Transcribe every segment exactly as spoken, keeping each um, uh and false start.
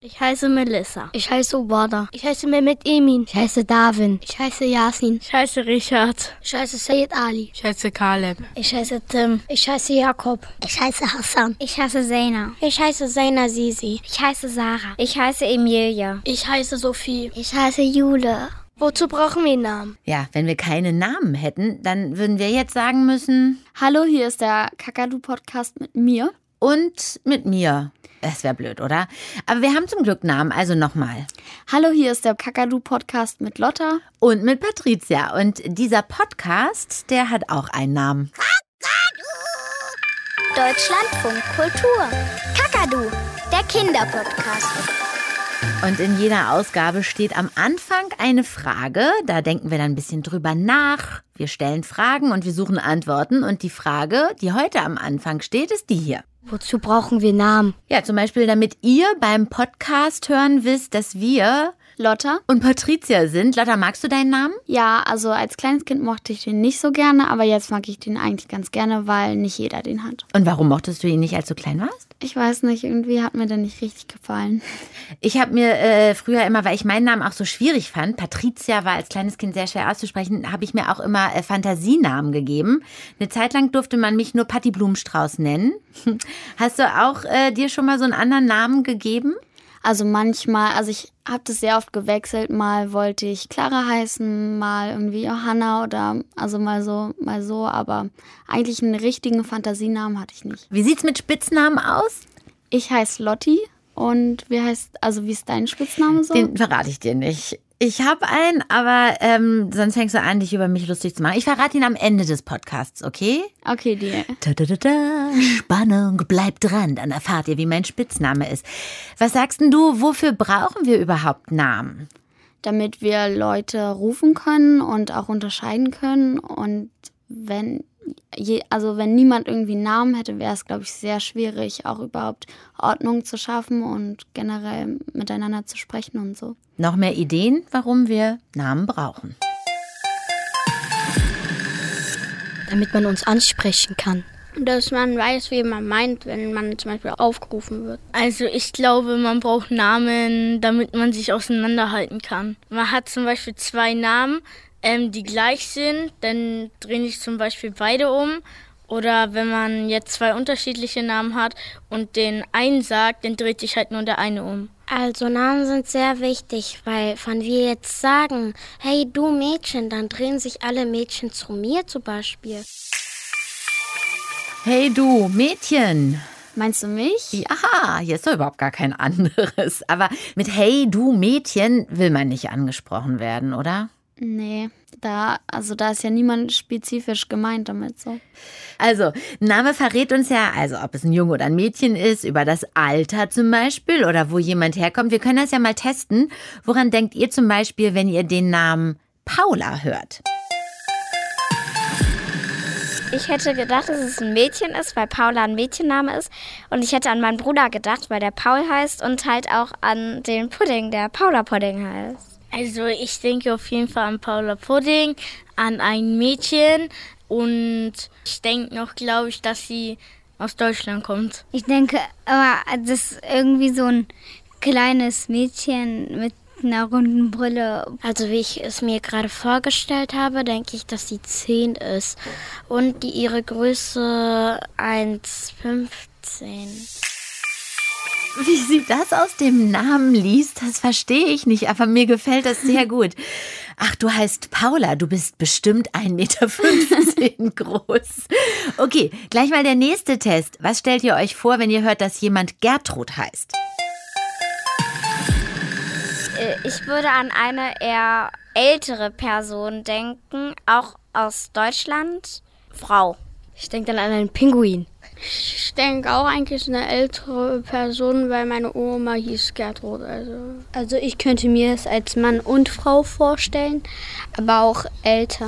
Ich heiße Melissa. Ich heiße Obada. Ich heiße Mehmet Emin. Ich heiße Darwin. Ich heiße Yasin. Ich heiße Richard. Ich heiße Sayed Ali. Ich heiße Kaleb. Ich heiße Tim. Ich heiße Jakob. Ich heiße Hassan. Ich heiße Zeina. Ich heiße Zeina Sisi. Ich heiße Sarah. Ich heiße Emilia. Ich heiße Sophie. Ich heiße Jule. Wozu brauchen wir einen Namen? Ja, wenn wir keine Namen hätten, dann würden wir jetzt sagen müssen... Hallo, hier ist der Kakadu-Podcast mit mir. Und mit mir. Das wäre blöd, oder? Aber wir haben zum Glück Namen, also nochmal. Hallo, hier ist der Kakadu-Podcast mit Lotta. Und mit Patricia. Und dieser Podcast, der hat auch einen Namen. Kakadu! Deutschlandfunk Kultur. Kakadu, der Kinderpodcast. Und in jeder Ausgabe steht am Anfang eine Frage. Da denken wir dann ein bisschen drüber nach. Wir stellen Fragen und wir suchen Antworten. Und die Frage, die heute am Anfang steht, ist die hier. Wozu brauchen wir Namen? Ja, zum Beispiel, damit ihr beim Podcast hören wisst, dass wir Lotta und Patricia sind. Lotta, magst du deinen Namen? Ja, also als kleines Kind mochte ich den nicht so gerne, aber jetzt mag ich den eigentlich ganz gerne, weil nicht jeder den hat. Und warum mochtest du ihn nicht, als du klein warst? Ich weiß nicht, irgendwie hat mir der nicht richtig gefallen. Ich habe mir äh, früher immer, weil ich meinen Namen auch so schwierig fand, Patricia war als kleines Kind sehr schwer auszusprechen, habe ich mir auch immer äh, Fantasienamen gegeben. Eine Zeit lang durfte man mich nur Patti Blumenstrauß nennen. Hast du auch äh, dir schon mal so einen anderen Namen gegeben? Also manchmal, also ich habe das sehr oft gewechselt. Mal wollte ich Clara heißen, mal irgendwie Johanna oder also mal so, mal so. Aber eigentlich einen richtigen Fantasienamen hatte ich nicht. Wie sieht's mit Spitznamen aus? Ich heiße Lotti und wie heißt, also wie ist dein Spitzname so? Den verrate ich dir nicht. Ich habe einen, aber ähm, sonst fängst du an, dich über mich lustig zu machen. Ich verrate ihn am Ende des Podcasts, okay? Okay, dir. Da, da, da, da. Spannung, bleibt dran, dann erfahrt ihr, wie mein Spitzname ist. Was sagst denn du, wofür brauchen wir überhaupt Namen? Damit wir Leute rufen können und auch unterscheiden können. Und wenn, je, also wenn niemand irgendwie einen Namen hätte, wäre es, glaube ich, sehr schwierig, auch überhaupt Ordnung zu schaffen und generell miteinander zu sprechen und so. Noch mehr Ideen, warum wir Namen brauchen? Damit man uns ansprechen kann. Dass man weiß, wie man meint, wenn man zum Beispiel aufgerufen wird. Also ich glaube, man braucht Namen, damit man sich auseinanderhalten kann. Man hat zum Beispiel zwei Namen, ähm, die gleich sind, dann drehen sich zum Beispiel beide um. Oder wenn man jetzt zwei unterschiedliche Namen hat und den einen sagt, dann dreht sich halt nur der eine um. Also Namen sind sehr wichtig, weil wenn wir jetzt sagen, hey du Mädchen, dann drehen sich alle Mädchen zu mir zum Beispiel. Hey du Mädchen. Meinst du mich? Ja, hier ist doch überhaupt gar kein anderes. Aber mit hey du Mädchen will man nicht angesprochen werden, oder? Nee, da, also da ist ja niemand spezifisch gemeint damit so. Also, Name verrät uns ja, also ob es ein Junge oder ein Mädchen ist, über das Alter zum Beispiel oder wo jemand herkommt. Wir können das ja mal testen. Woran denkt ihr zum Beispiel, wenn ihr den Namen Paula hört? Ich hätte gedacht, dass es ein Mädchen ist, weil Paula ein Mädchenname ist. Und ich hätte an meinen Bruder gedacht, weil der Paul heißt und halt auch an den Pudding, der Paula Pudding heißt. Also ich denke auf jeden Fall an Paula Pudding, an ein Mädchen und ich denke noch, glaube ich, dass sie aus Deutschland kommt. Ich denke, aber das ist irgendwie so ein kleines Mädchen mit einer runden Brille. Also wie ich es mir gerade vorgestellt habe, denke ich, dass sie zehn ist und die ihre Größe eins Komma fünfzehn. Wie sie das aus dem Namen liest, das verstehe ich nicht, aber mir gefällt das sehr gut. Ach, du heißt Paula, du bist bestimmt ein Meter fünfzehn groß. Okay, gleich mal der nächste Test. Was stellt ihr euch vor, wenn ihr hört, dass jemand Gertrud heißt? Ich würde an eine eher ältere Person denken, auch aus Deutschland. Frau. Ich denke dann an einen Pinguin. Ich denke auch eigentlich eine ältere Person, weil meine Oma hieß Gertrud. Also, also ich könnte mir es als Mann und Frau vorstellen, aber auch älter.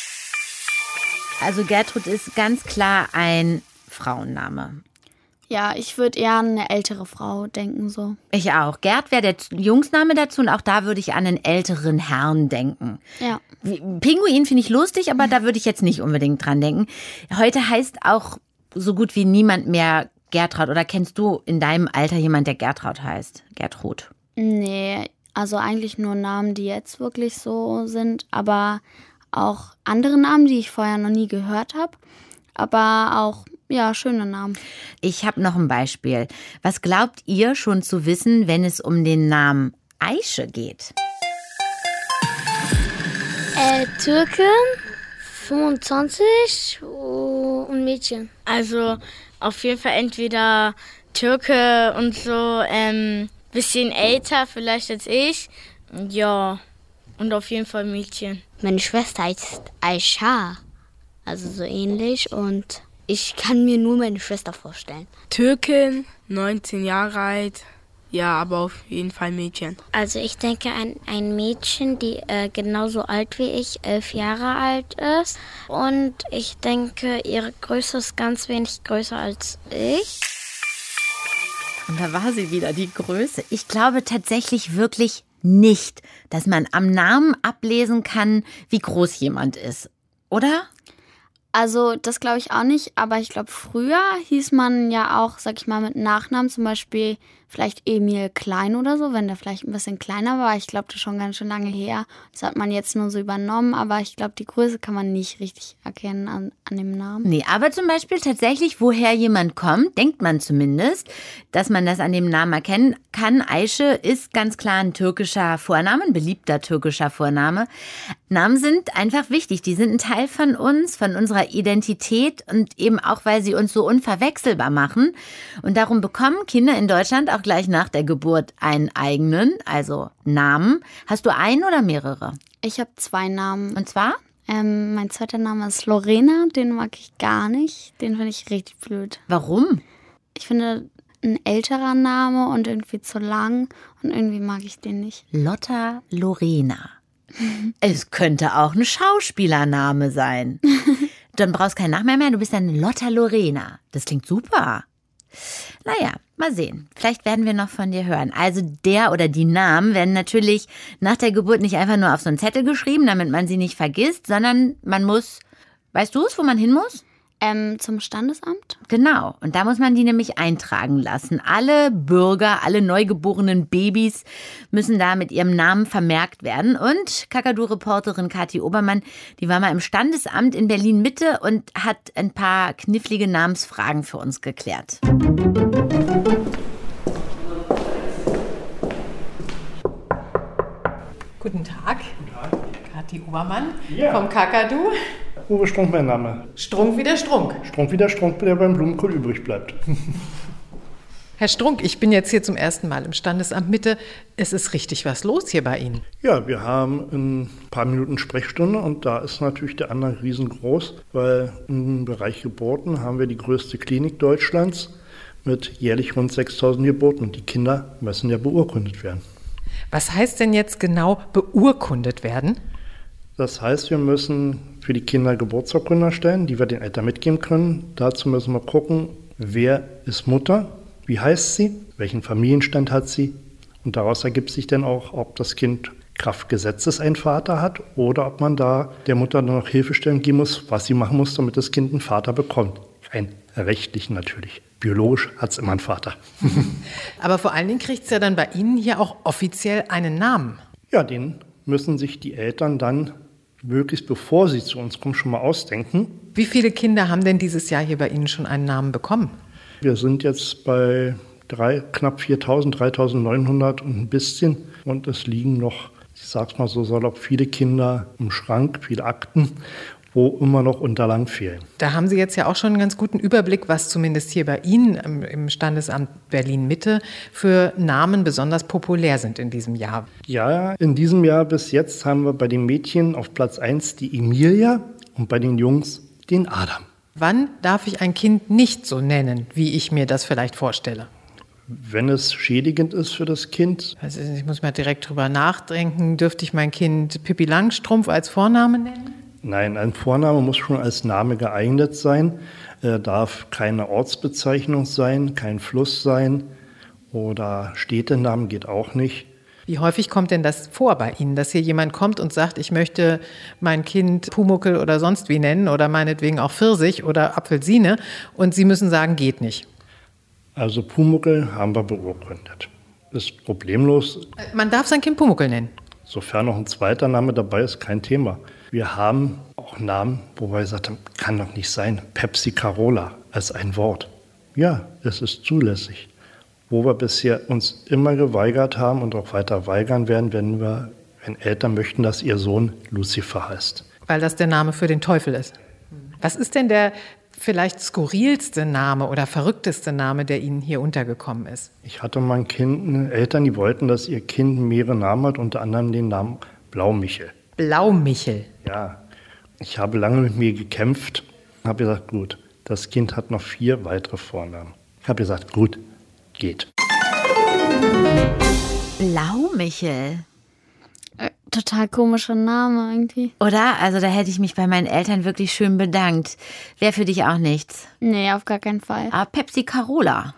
Also Gertrud ist ganz klar ein Frauenname. Ja, ich würde eher an eine ältere Frau denken so. Ich auch. Gerd wäre der Jungsname dazu und auch da würde ich an einen älteren Herrn denken. Ja. Pinguin finde ich lustig, aber da würde ich jetzt nicht unbedingt dran denken. Heute heißt auch so gut wie niemand mehr Gertraud? Oder kennst du in deinem Alter jemand, der Gertraud heißt? Gertrud? Nee, also eigentlich nur Namen, die jetzt wirklich so sind, aber auch andere Namen, die ich vorher noch nie gehört habe, aber auch, ja, schöne Namen. Ich habe noch ein Beispiel. Was glaubt ihr schon zu wissen, wenn es um den Namen Aische geht? Äh, Türkin, fünfundzwanzig und Mädchen. Also auf jeden Fall entweder Türke und so, ähm, bisschen älter vielleicht als ich. Ja, und auf jeden Fall Mädchen. Meine Schwester heißt Aisha, also so ähnlich, und ich kann mir nur meine Schwester vorstellen. Türkin, neunzehn Jahre alt. Ja, aber auf jeden Fall Mädchen. Also ich denke an ein Mädchen, die äh, genauso alt wie ich, elf Jahre alt ist. Und ich denke, ihre Größe ist ganz wenig größer als ich. Und da war sie wieder, die Größe. Ich glaube tatsächlich wirklich nicht, dass man am Namen ablesen kann, wie groß jemand ist. Oder? Also das glaube ich auch nicht, aber ich glaube, früher hieß man ja auch, sag ich mal, mit Nachnamen zum Beispiel vielleicht Emil Klein oder so, wenn der vielleicht ein bisschen kleiner war. Ich glaube, das ist schon ganz schön lange her. Das hat man jetzt nur so übernommen, aber ich glaube, die Größe kann man nicht richtig erkennen an, an dem Namen. Nee, aber zum Beispiel tatsächlich, woher jemand kommt, denkt man zumindest, dass man das an dem Namen erkennen kann. Aische ist ganz klar ein türkischer Vorname, ein beliebter türkischer Vorname. Namen sind einfach wichtig. Die sind ein Teil von uns, von unserer Identität und eben auch, weil sie uns so unverwechselbar machen. Und darum bekommen Kinder in Deutschland auch gleich nach der Geburt einen eigenen, also Namen. Hast du einen oder mehrere? Ich habe zwei Namen. Und zwar? Ähm, mein zweiter Name ist Lorena, den mag ich gar nicht. Den finde ich richtig blöd. Warum? Ich finde, ein älterer Name und irgendwie zu lang und irgendwie mag ich den nicht. Lotta Lorena. Es könnte auch ein Schauspielername sein. Dann brauchst du keinen Nachnamen mehr, du bist dann Lotta Lorena. Das klingt super. Naja, mal sehen. Vielleicht werden wir noch von dir hören. Also der oder die Namen werden natürlich nach der Geburt nicht einfach nur auf so einen Zettel geschrieben, damit man sie nicht vergisst, sondern man muss, weißt du es, wo man hin muss? Ähm, zum Standesamt? Genau. Und da muss man die nämlich eintragen lassen. Alle Bürger, alle neugeborenen Babys müssen da mit ihrem Namen vermerkt werden. Und Kakadu-Reporterin Kathi Obermann, die war mal im Standesamt in Berlin-Mitte und hat ein paar knifflige Namensfragen für uns geklärt. Guten Tag. Guten Tag. Kathi Obermann ja. Vom Kakadu. Uwe Strunk, mein Name. Strunk wie der Strunk. Strunk wie der Strunk, der beim Blumenkohl übrig bleibt. Herr Strunk, ich bin jetzt hier zum ersten Mal im Standesamt Mitte. Es ist richtig was los hier bei Ihnen. Ja, wir haben ein paar Minuten Sprechstunde und da ist natürlich der Andrang riesengroß, weil im Bereich Geburten haben wir die größte Klinik Deutschlands mit jährlich rund sechstausend Geburten und die Kinder müssen ja beurkundet werden. Was heißt denn jetzt genau beurkundet werden? Das heißt, wir müssen für die Kinder Geburtsurkunden erstellen, die wir den Eltern mitgeben können. Dazu müssen wir gucken, wer ist Mutter, wie heißt sie, welchen Familienstand hat sie. Und daraus ergibt sich dann auch, ob das Kind Kraft Gesetzes einen Vater hat oder ob man da der Mutter noch Hilfestellung geben muss, was sie machen muss, damit das Kind einen Vater bekommt. Rein rechtlich natürlich. Biologisch hat es immer einen Vater. Aber vor allen Dingen kriegt es ja dann bei Ihnen hier auch offiziell einen Namen. Ja, den müssen sich die Eltern dann möglichst bevor sie zu uns kommen, schon mal ausdenken. Wie viele Kinder haben denn dieses Jahr hier bei Ihnen schon einen Namen bekommen? Wir sind jetzt bei drei, knapp viertausend, dreitausendneunhundert und ein bisschen. Und es liegen noch, ich sag's mal so salopp, viele Kinder im Schrank, viele Akten, wo immer noch Unterlagen fehlen. Da haben Sie jetzt ja auch schon einen ganz guten Überblick, was zumindest hier bei Ihnen im Standesamt Berlin-Mitte für Namen besonders populär sind in diesem Jahr. Ja, in diesem Jahr bis jetzt haben wir bei den Mädchen auf Platz eins die Emilia und bei den Jungs den Adam. Wann darf ich ein Kind nicht so nennen, wie ich mir das vielleicht vorstelle? Wenn es schädigend ist für das Kind. Also ich muss mal direkt drüber nachdenken. Dürfte ich mein Kind Pippi Langstrumpf als Vorname nennen? Nein, ein Vorname muss schon als Name geeignet sein. Er darf keine Ortsbezeichnung sein, kein Fluss sein oder Städtenamen geht auch nicht. Wie häufig kommt denn das vor bei Ihnen, dass hier jemand kommt und sagt, ich möchte mein Kind Pumuckl oder sonst wie nennen oder meinetwegen auch Pfirsich oder Apfelsine und Sie müssen sagen, geht nicht? Also Pumuckl haben wir beurkundet. Ist problemlos. Man darf sein Kind Pumuckl nennen. Sofern noch ein zweiter Name dabei ist, kein Thema. Wir haben auch Namen, wo wir gesagt haben, kann doch nicht sein. Pepsi Carola als ein Wort. Ja, es ist zulässig. Wo wir bisher uns immer geweigert haben und auch weiter weigern werden, wenn wir, wenn Eltern möchten, dass ihr Sohn Lucifer heißt. Weil das der Name für den Teufel ist. Was ist denn der vielleicht skurrilste Name oder verrückteste Name, der Ihnen hier untergekommen ist? Ich hatte mal ein Kind, Eltern, die wollten, dass ihr Kind mehrere Namen hat, unter anderem den Namen Blaumichel. Blaumichel? Ja. Ich habe lange mit mir gekämpft, habe gesagt, gut, das Kind hat noch vier weitere Vornamen. Ich habe gesagt, gut, geht. Blaumichel. Äh, total komischer Name irgendwie. Oder? Also da hätte ich mich bei meinen Eltern wirklich schön bedankt. Wäre für dich auch nichts? Nee, auf gar keinen Fall. Aber Pepsi Carola.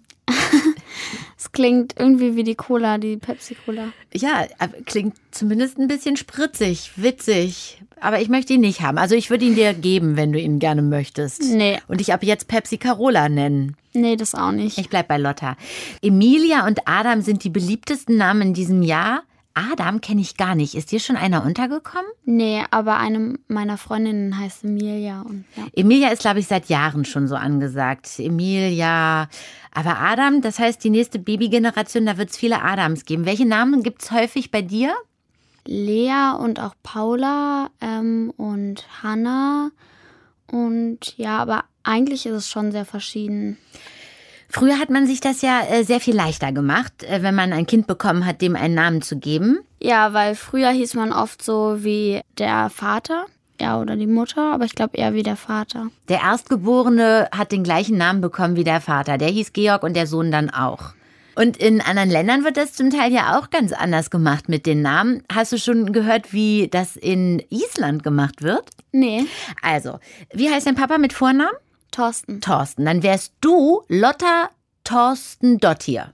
Es klingt irgendwie wie die Cola, die Pepsi-Cola. Ja, klingt zumindest ein bisschen spritzig, witzig. Aber ich möchte ihn nicht haben. Also ich würde ihn dir geben, wenn du ihn gerne möchtest. Nee. Und dich ab jetzt Pepsi Carola nennen. Nee, das auch nicht. Ich bleib bei Lotta. Emilia und Adam sind die beliebtesten Namen in diesem Jahr. Adam kenne ich gar nicht. Ist dir schon einer untergekommen? Nee, aber eine meiner Freundinnen heißt Emilia. Und, ja. Emilia ist, glaube ich, seit Jahren schon so angesagt. Emilia. Aber Adam, das heißt, die nächste Babygeneration, da wird es viele Adams geben. Welche Namen gibt es häufig bei dir? Lea und auch Paula ähm, und Hannah. Und ja, aber eigentlich ist es schon sehr verschieden. Früher hat man sich das ja äh, sehr viel leichter gemacht, äh, wenn man ein Kind bekommen hat, dem einen Namen zu geben. Ja, weil früher hieß man oft so wie der Vater, ja, oder die Mutter, aber ich glaube eher wie der Vater. Der Erstgeborene hat den gleichen Namen bekommen wie der Vater. Der hieß Georg und der Sohn dann auch. Und in anderen Ländern wird das zum Teil ja auch ganz anders gemacht mit den Namen. Hast du schon gehört, wie das in Island gemacht wird? Nee. Also, wie heißt dein Papa mit Vornamen? Thorsten. Thorsten. Dann wärst du Lotta Thorsten Dottir.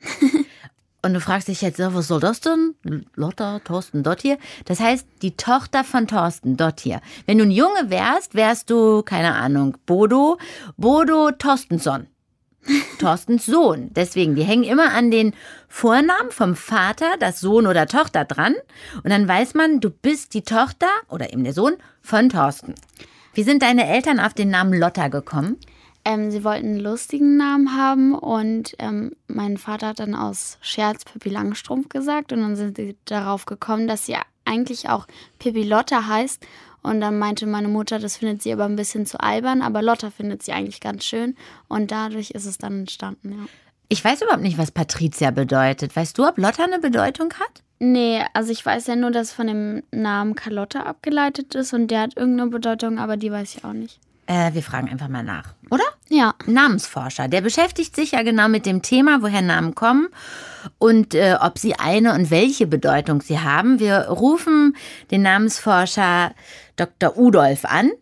Und du fragst dich jetzt, was soll das denn? Lotta Thorsten Dottir. Das heißt, die Tochter von Thorsten Dottir. Wenn du ein Junge wärst, wärst du, keine Ahnung, Bodo, Bodo Thorstensson. Thorstens Sohn. Deswegen, die hängen immer an den Vornamen vom Vater, das Sohn oder Tochter dran. Und dann weiß man, du bist die Tochter oder eben der Sohn von Thorsten. Wie sind deine Eltern auf den Namen Lotta gekommen? Ähm, sie wollten einen lustigen Namen haben und ähm, mein Vater hat dann aus Scherz Pippi Langstrumpf gesagt und dann sind sie darauf gekommen, dass sie eigentlich auch Pippi Lotta heißt und dann meinte meine Mutter, das findet sie aber ein bisschen zu albern, aber Lotta findet sie eigentlich ganz schön und dadurch ist es dann entstanden, ja. Ich weiß überhaupt nicht, was Patricia bedeutet. Weißt du, ob Lotta eine Bedeutung hat? Nee, also ich weiß ja nur, dass von dem Namen Carlotta abgeleitet ist und der hat irgendeine Bedeutung, aber die weiß ich auch nicht. Äh, wir fragen einfach mal nach, oder? Ja. Namensforscher, der beschäftigt sich ja genau mit dem Thema, woher Namen kommen und äh, ob sie eine und welche Bedeutung sie haben. Wir rufen den Namensforscher Doktor Udolf an.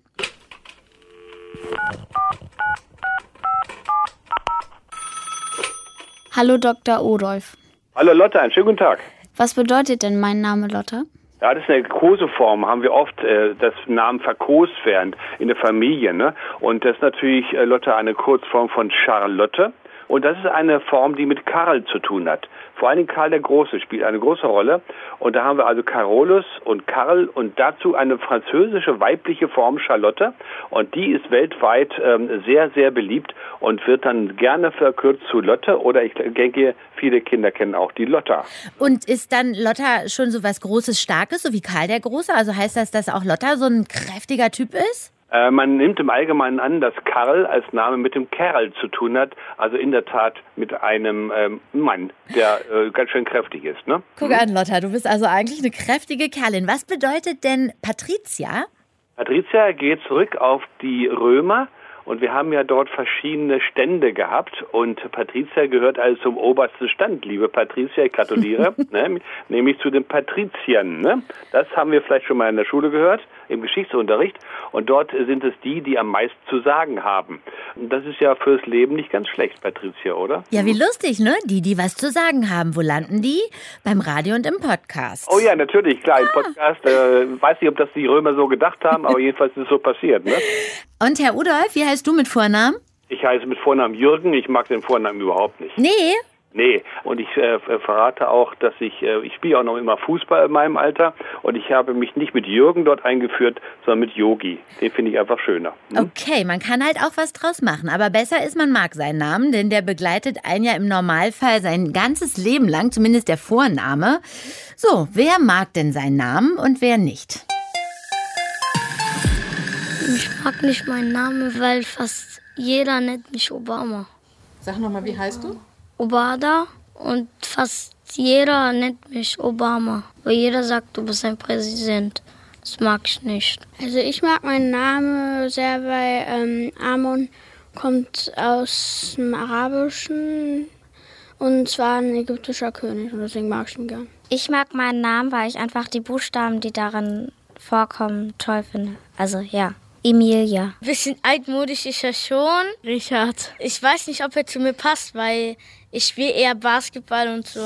Hallo Doktor Udolf. Hallo Lotta, einen schönen guten Tag. Was bedeutet denn mein Name Lotta? Ja, das ist eine Koseform, haben wir oft, äh, dass Namen verkost werden in der Familie, ne? Und das ist natürlich, äh, Lotta, eine Kurzform von Charlotte. Und das ist eine Form, die mit Karl zu tun hat. Vor allen Dingen Karl der Große spielt eine große Rolle. Und da haben wir also Carolus und Karl und dazu eine französische weibliche Form Charlotte. Und die ist weltweit ähm, sehr, sehr beliebt und wird dann gerne verkürzt zu Lotte. Oder ich denke, viele Kinder kennen auch die Lotta. Und ist dann Lotta schon so was Großes, Starkes, so wie Karl der Große? Also heißt das, dass auch Lotta so ein kräftiger Typ ist? Äh, man nimmt im Allgemeinen an, dass Karl als Name mit dem Kerl zu tun hat. Also in der Tat mit einem ähm, Mann, der äh, ganz schön kräftig ist. Ne? Guck an, Lotta, du bist also eigentlich eine kräftige Kerlin. Was bedeutet denn Patricia? Patricia geht zurück auf die Römer. Und wir haben ja dort verschiedene Stände gehabt und Patricia gehört also zum obersten Stand, liebe Patricia, ich gratuliere, ne, nämlich zu den Patriziern. Ne? Das haben wir vielleicht schon mal in der Schule gehört, im Geschichtsunterricht. Und dort sind es die, die am meisten zu sagen haben. Und das ist ja fürs Leben nicht ganz schlecht, Patricia, oder? Ja, wie lustig, ne? Die, die was zu sagen haben. Wo landen die? Beim Radio und im Podcast. Oh ja, natürlich, klar, im Podcast. Äh, weiß nicht, ob das die Römer so gedacht haben, aber jedenfalls ist es so passiert, ne? Und Herr Udolf, wie heißt du mit Vornamen? Ich heiße mit Vornamen Jürgen, ich mag den Vornamen überhaupt nicht. Nee? Nee, und ich äh, verrate auch, dass ich, äh, ich spiele auch noch immer Fußball in meinem Alter und ich habe mich nicht mit Jürgen dort eingeführt, sondern mit Yogi. Den finde ich einfach schöner. Hm? Okay, man kann halt auch was draus machen, aber besser ist, man mag seinen Namen, denn der begleitet einen ja im Normalfall sein ganzes Leben lang, zumindest der Vorname. So, wer mag denn seinen Namen und wer nicht? Ich mag nicht meinen Namen, weil fast jeder nennt mich Obama. Sag nochmal, wie heißt du? Obada und fast jeder nennt mich Obama. Weil jeder sagt, du bist ein Präsident. Das mag ich nicht. Also ich mag meinen Namen sehr, weil ähm, Amon kommt aus dem Arabischen und zwar ein ägyptischer König und deswegen mag ich ihn gern. Ich mag meinen Namen, weil ich einfach die Buchstaben, die darin vorkommen, toll finde. Also ja. Emilia. Bisschen altmodisch ist er schon. Richard. Ich weiß nicht, ob er zu mir passt, weil ich spiele eher Basketball und so.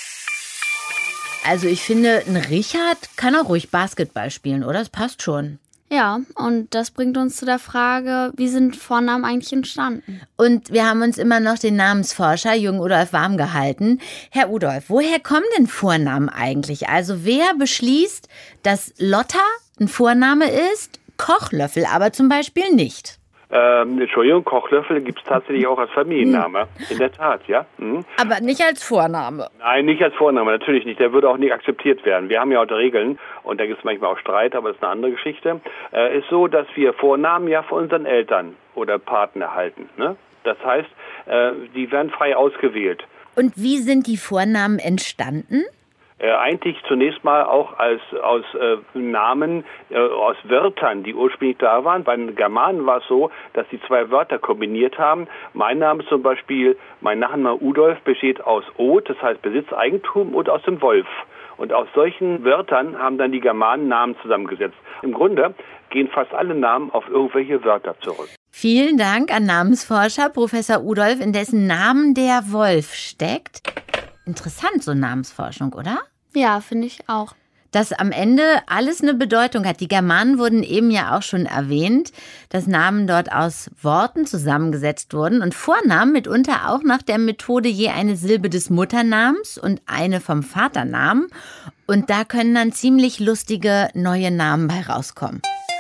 Also ich finde, ein Richard kann auch ruhig Basketball spielen, oder? Das passt schon. Ja, und das bringt uns zu der Frage, wie sind Vornamen eigentlich entstanden? Und wir haben uns immer noch den Namensforscher Jürgen Udolf warm gehalten. Herr Udolf, woher kommen denn Vornamen eigentlich? Also wer beschließt, dass Lotta ein Vorname ist, Kochlöffel aber zum Beispiel nicht? Ähm, Entschuldigung, Kochlöffel gibt es tatsächlich auch als Familienname. In der Tat, ja. Mhm. Aber nicht als Vorname? Nein, nicht als Vorname, natürlich nicht. Der würde auch nicht akzeptiert werden. Wir haben ja auch Regeln und da gibt es manchmal auch Streit, aber das ist eine andere Geschichte. Äh, ist so, dass wir Vornamen ja von unseren Eltern oder Paten erhalten. Ne? Das heißt, äh, die werden frei ausgewählt. Und wie sind die Vornamen entstanden? Äh, eigentlich zunächst mal auch als aus äh, Namen, äh, aus Wörtern, die ursprünglich da waren. Bei den Germanen war es so, dass sie zwei Wörter kombiniert haben. Mein Name zum Beispiel, mein Nachname Udolf besteht aus Od, das heißt Besitzeigentum, und aus dem Wolf. Und aus solchen Wörtern haben dann die Germanen Namen zusammengesetzt. Im Grunde gehen fast alle Namen auf irgendwelche Wörter zurück. Vielen Dank an Namensforscher Professor Udolf, in dessen Namen der Wolf steckt. Interessant, so Namensforschung, oder? Ja, finde ich auch. Dass am Ende alles eine Bedeutung hat. Die Germanen wurden eben ja auch schon erwähnt, dass Namen dort aus Worten zusammengesetzt wurden und Vornamen mitunter auch nach der Methode je eine Silbe des Mutternamens und eine vom Vaternamen. Und da können dann ziemlich lustige neue Namen bei rauskommen.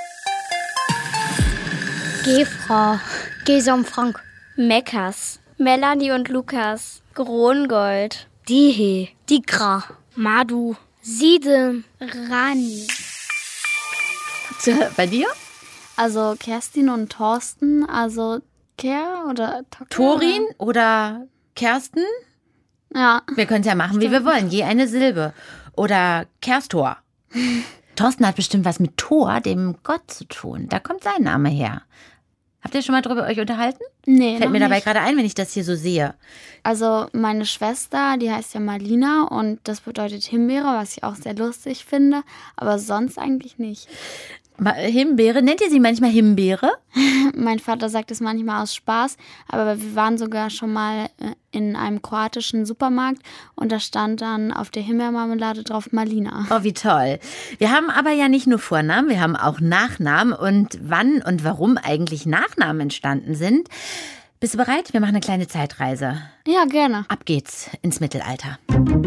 Gefrau, Gesom-Frank, Meckers, Melanie und Lukas, Grongold, Dihe, Digra, Madu, Siede, Rani. Bei dir? Also Kerstin und Thorsten, also Ker oder Tocker? Torin oder Kersten? Ja. Wir können es ja machen, Stimmt. wie wir wollen. Je eine Silbe. Oder Kerstor. Thorsten hat bestimmt was mit Thor, dem Gott, zu tun. Da kommt sein Name her. Habt ihr schon mal drüber euch unterhalten? Nee, Fällt mir noch dabei nicht. gerade ein, wenn ich das hier so sehe. Also meine Schwester, die heißt ja Marlina und das bedeutet Himbeere, was ich auch sehr lustig finde, aber sonst eigentlich nicht. Himbeere, nennt ihr sie manchmal Himbeere? Mein Vater sagt es manchmal aus Spaß, aber wir waren sogar schon mal in einem kroatischen Supermarkt und da stand dann auf der Himbeermarmelade drauf Marlina. Oh, wie toll. Wir haben aber ja nicht nur Vornamen, wir haben auch Nachnamen und wann und warum eigentlich Nachnamen entstanden sind. Bist du bereit? Wir machen eine kleine Zeitreise. Ja, gerne. Ab geht's ins Mittelalter.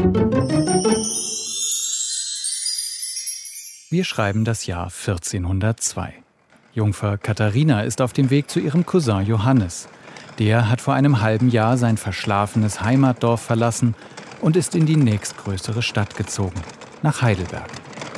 Wir schreiben das Jahr vierzehnhundertzwei. Jungfer Katharina ist auf dem Weg zu ihrem Cousin Johannes. Der hat vor einem halben Jahr sein verschlafenes Heimatdorf verlassen und ist in die nächstgrößere Stadt gezogen, nach Heidelberg.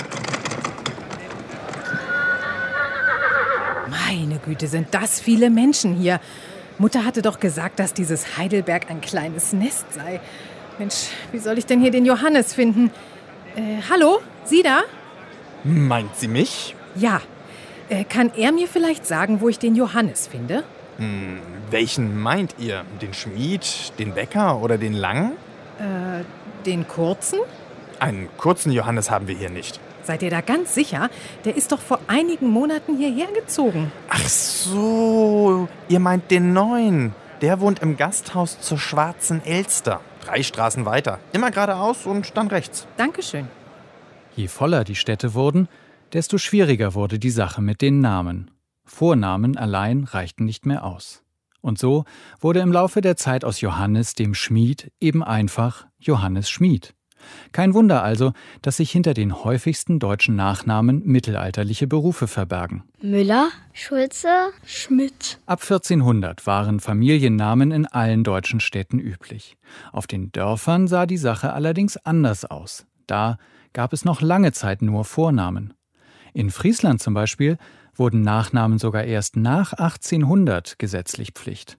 Meine Güte, sind das viele Menschen hier. Mutter hatte doch gesagt, dass dieses Heidelberg ein kleines Nest sei. Mensch, wie soll ich denn hier den Johannes finden? Äh, hallo, Sie da? Meint sie mich? Ja. Äh, kann er mir vielleicht sagen, wo ich den Johannes finde? Hm, welchen meint ihr? Den Schmied, den Bäcker oder den Langen? Äh, den kurzen? Einen kurzen Johannes haben wir hier nicht. Seid ihr da ganz sicher? Der ist doch vor einigen Monaten hierher gezogen. Ach so, ihr meint den neuen. Der wohnt im Gasthaus zur Schwarzen Elster. Drei Straßen weiter. Immer geradeaus und dann rechts. Dankeschön. Je voller die Städte wurden, desto schwieriger wurde die Sache mit den Namen. Vornamen allein reichten nicht mehr aus. Und so wurde im Laufe der Zeit aus Johannes dem Schmied eben einfach Johannes Schmied. Kein Wunder also, dass sich hinter den häufigsten deutschen Nachnamen mittelalterliche Berufe verbergen. Müller, Schulze, Schmidt. Ab vierzehnhundert waren Familiennamen in allen deutschen Städten üblich. Auf den Dörfern sah die Sache allerdings anders aus. Da gab es noch lange Zeit nur Vornamen. In Friesland zum Beispiel wurden Nachnamen sogar erst nach achtzehnhundert gesetzlich Pflicht.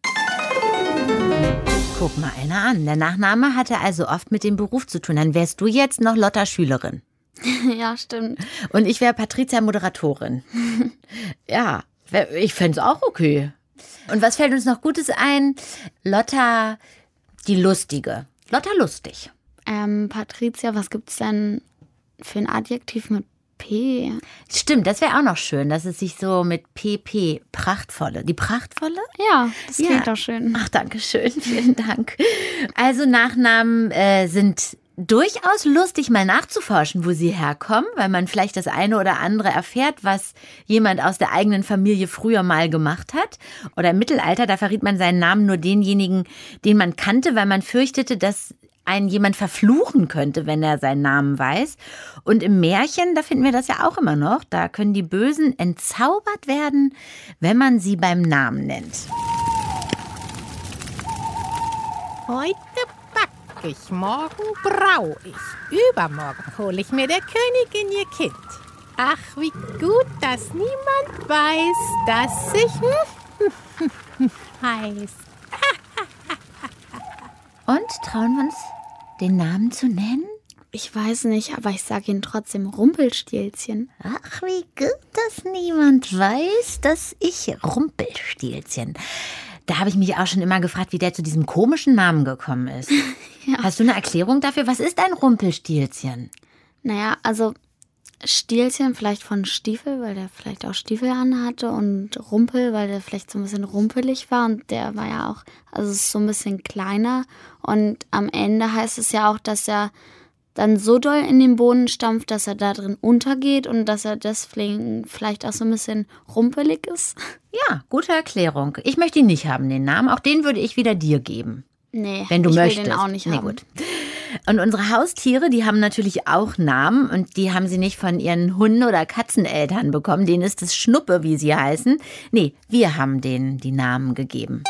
Guck mal einer an. Der Nachname hatte also oft mit dem Beruf zu tun. Dann wärst du jetzt noch Lotta Schülerin. Ja, stimmt. Und ich wäre Patricia Moderatorin. Ja, ich fände es auch okay. Und was fällt uns noch Gutes ein? Lotta, die Lustige. Lotta lustig. Ähm, Patricia, was gibt's denn für ein Adjektiv mit P? Stimmt, das wäre auch noch schön, dass es sich so mit P P, prachtvolle. Die prachtvolle? Ja, das Ja. klingt doch schön. Ach, danke schön, vielen Dank. Also Nachnamen äh, sind durchaus lustig, mal nachzuforschen, wo sie herkommen, weil man vielleicht das eine oder andere erfährt, was jemand aus der eigenen Familie früher mal gemacht hat. Oder im Mittelalter, da verriet man seinen Namen nur denjenigen, den man kannte, weil man fürchtete, dass einen jemand verfluchen könnte, wenn er seinen Namen weiß. Und im Märchen, da finden wir das ja auch immer noch, da können die Bösen entzaubert werden, wenn man sie beim Namen nennt. Heute back ich, morgen brau ich, übermorgen hole ich mir der Königin ihr Kind. Ach, wie gut, dass niemand weiß, dass ich heiß. Und trauen wir uns, den Namen zu nennen? Ich weiß nicht, aber ich sage Ihnen trotzdem Rumpelstilzchen. Ach, wie gut, dass niemand weiß, dass ich Rumpelstilzchen. Da habe ich mich auch schon immer gefragt, wie der zu diesem komischen Namen gekommen ist. Ja. Hast du eine Erklärung dafür? Was ist ein Rumpelstilzchen? Naja, also Stielchen vielleicht von Stiefel, weil der vielleicht auch Stiefel anhatte, und Rumpel, weil der vielleicht so ein bisschen rumpelig war, und der war ja auch, also es ist so ein bisschen kleiner, und am Ende heißt es ja auch, dass er dann so doll in den Boden stampft, dass er da drin untergeht und dass er deswegen vielleicht auch so ein bisschen rumpelig ist. Ja, gute Erklärung. Ich möchte ihn nicht haben, den Namen. Auch den würde ich wieder dir geben. Nee, wenn du ich möchtest. will den auch nicht nee, haben. Gut. Und unsere Haustiere, die haben natürlich auch Namen, und die haben sie nicht von ihren Hunden- oder Katzeneltern bekommen. Denen ist es Schnuppe, wie sie heißen. Nee, wir haben denen die Namen gegeben.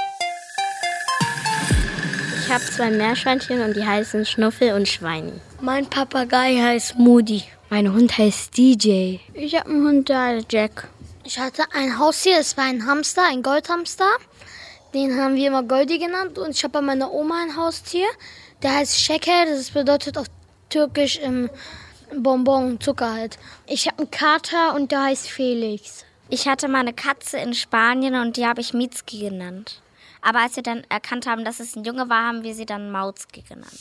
Ich habe zwei Meerschweinchen und die heißen Schnuffel und Schweini. Mein Papagei heißt Moody. Mein Hund heißt D J. Ich habe einen Hund, der heißt Jack. Ich hatte ein Haustier, es war ein Hamster, ein Goldhamster. Den haben wir immer Goldi genannt. Und ich habe bei meiner Oma ein Haustier, der heißt Şeker. Das bedeutet auf Türkisch im Bonbon, Zucker halt. Ich habe einen Kater und der heißt Felix. Ich hatte mal eine Katze in Spanien und die habe ich Mitzki genannt. Aber als wir dann erkannt haben, dass es ein Junge war, haben wir sie dann Mauzki genannt.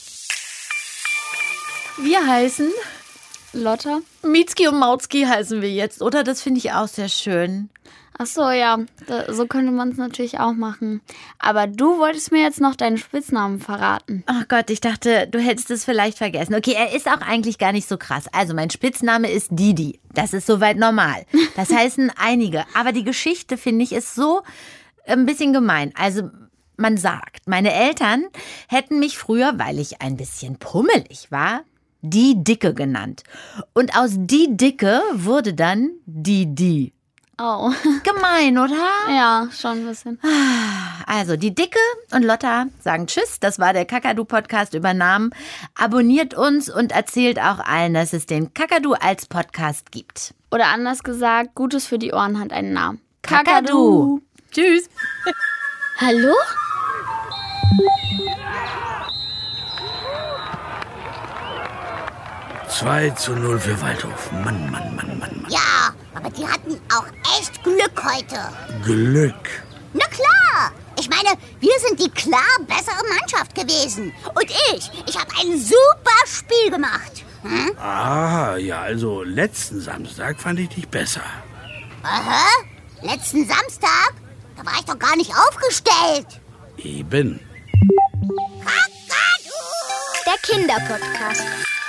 Wir heißen Lotta. Mitzki und Mauzki heißen wir jetzt, oder? Das finde ich auch sehr schön. Ach so, ja, da, so könnte man es natürlich auch machen. Aber du wolltest mir jetzt noch deinen Spitznamen verraten. Ach Gott, ich dachte, du hättest es vielleicht vergessen. Okay, er ist auch eigentlich gar nicht so krass. Also mein Spitzname ist Didi. Das ist soweit normal. Das heißen einige. Aber die Geschichte, finde ich, ist so ein bisschen gemein. Also man sagt, meine Eltern hätten mich früher, weil ich ein bisschen pummelig war, die Dicke genannt. Und aus die Dicke wurde dann die Die. Oh. Gemein, oder? Ja, schon ein bisschen. Also, die Dicke und Lotta sagen Tschüss. Das war der Kakadu-Podcast über Namen. Abonniert uns und erzählt auch allen, dass es den Kakadu als Podcast gibt. Oder anders gesagt, Gutes für die Ohren hat einen Namen. Kakadu. Tschüss. Hallo? zwei zu null für Waldhof. Mann, Mann, Mann, Mann, Mann. Ja, aber die hatten auch echt Glück heute. Glück. Na klar. Ich meine, wir sind die klar bessere Mannschaft gewesen. Und ich, ich habe ein super Spiel gemacht. Hm? Ah, ja, also letzten Samstag fand ich dich besser. Aha, letzten Samstag? Da war ich doch gar nicht aufgestellt. Eben. Kakadu! Der Kinderpodcast.